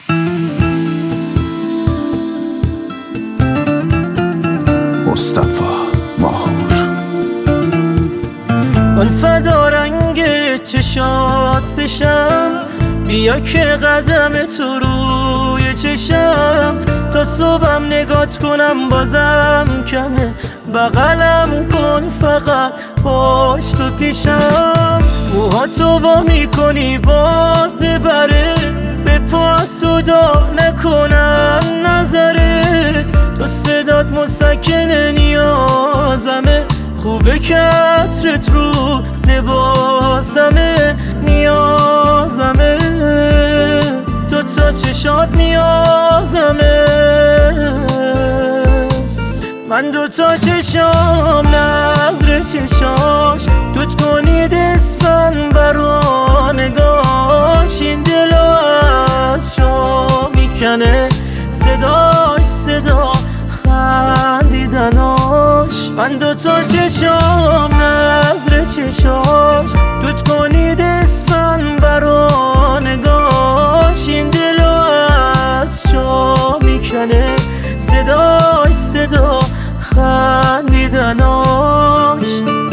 مصطفی ماهور. آن فدا رنگ چشات بشم، بیا که قدم تو روی چشم، تا صبحم نگات کنم بازم کمه، بغلم کن فقط باش تو پیشم. موها تو وا میکنی باد ببره، به پا صدا نکنم نظرت، تو صدات مسکن نیازمه، خوبه که عطرت رو لباسمه، نیازمه تو تا چشات نیازمه. من دوتا چشام نظر چشاش، دوت کنید اسپن برا نگاش، این دلو از شا میکنه صداش، صدا خندیدناش. من دوتا چشام نظر چشاش، دوت کنید اسپن برا نگاش، این دلو از شا میکنه صداش، صدا خندیدناش.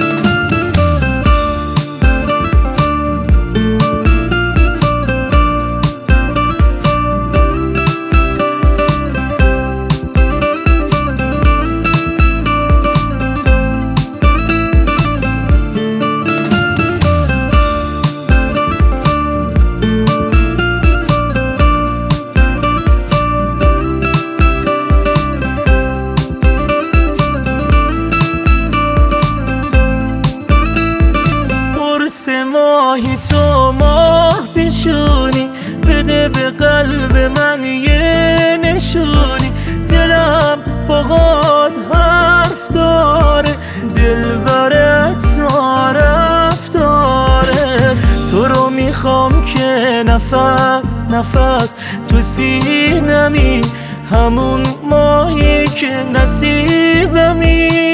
ماهی تو ماه پیشونی، بده به قلب من یه نشونی، دلم باهات حرف داره، دل برات رفت داره، تو رو میخوام که نفس نفس تو سینمی، همون ماهی که نصیبمی.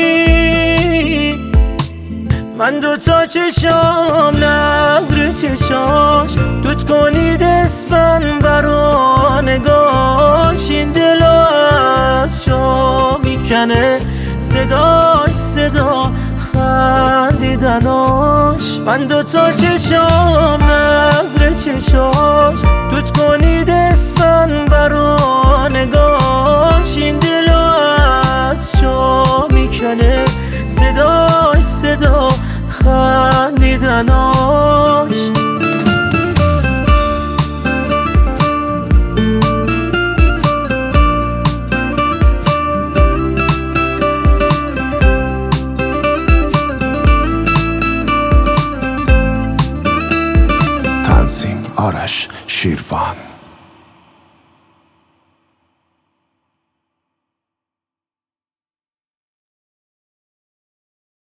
من دوتا چشام نظر چشاش، دوت کنید اسپن برا نگاش، این دلو از شا میکنه صداش، صدا خندیدناش. من دوتا چشام نظر چشاش، دوت کنید اسپن برا نگاش، این دلو از شا میکنه صداش، صدا خندیدناش. تنظیم آرش شیروان.